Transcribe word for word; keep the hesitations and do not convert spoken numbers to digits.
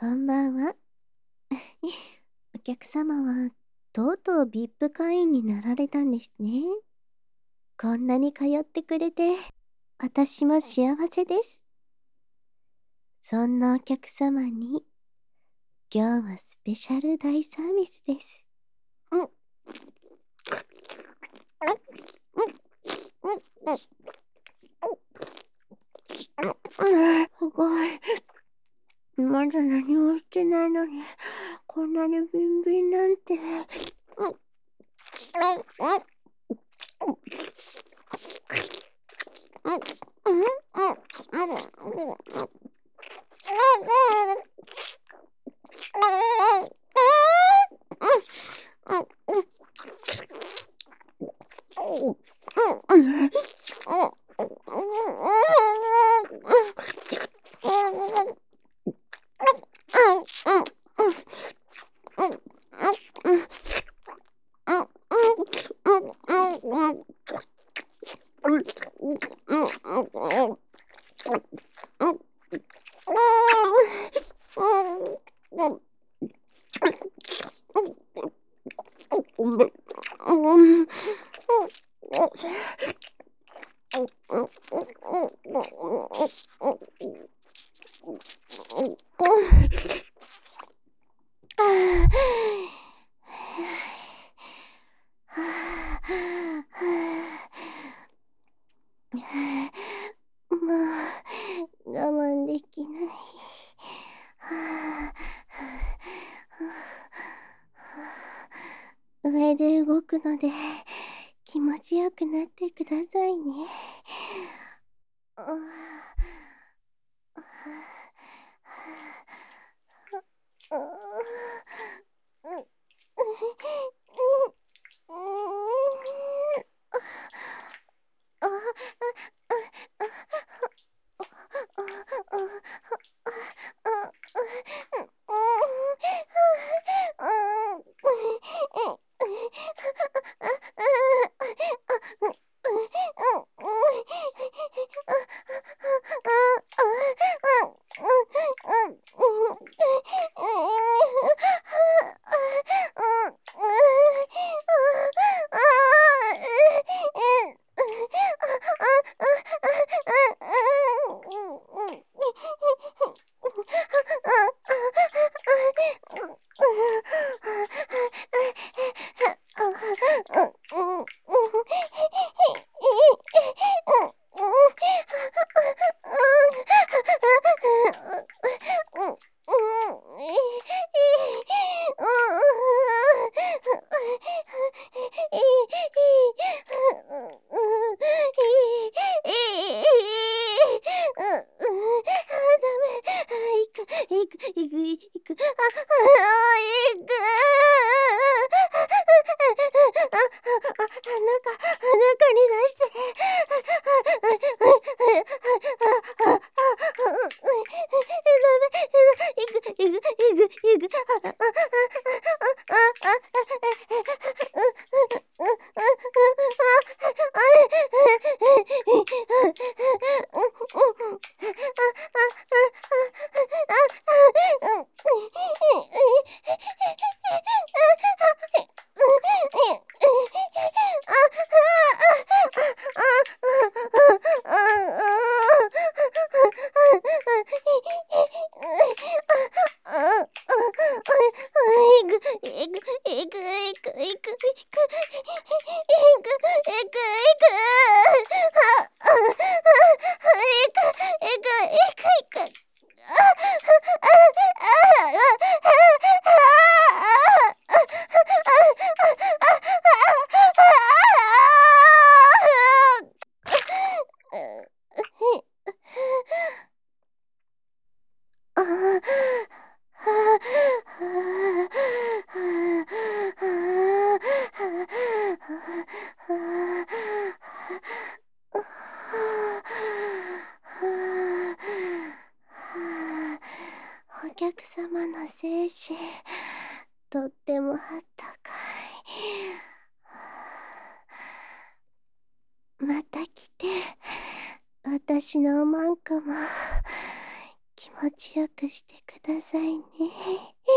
こんばんは。お客様は、とうとう ブイアイピー 会員になられたんですね。こんなに通ってくれて、私も幸せです。そんなお客様に、今日はスペシャル大サービスです。うん。うん。うん。すごい。まだ何もしてないのに、こんなにビンビンなんて。うん。うん。もう我慢できない。上で動くので気持ちよくなってくださいね。いく、いく、いく、あ、あ、いく。あ、あ、中、中に出して。ダメ、いく、いく、いく、いく。あ、あ、あ、あ、お客様の精子、とってもあったかい。また来て、私のおまんこも気持ちよくしてくださいね。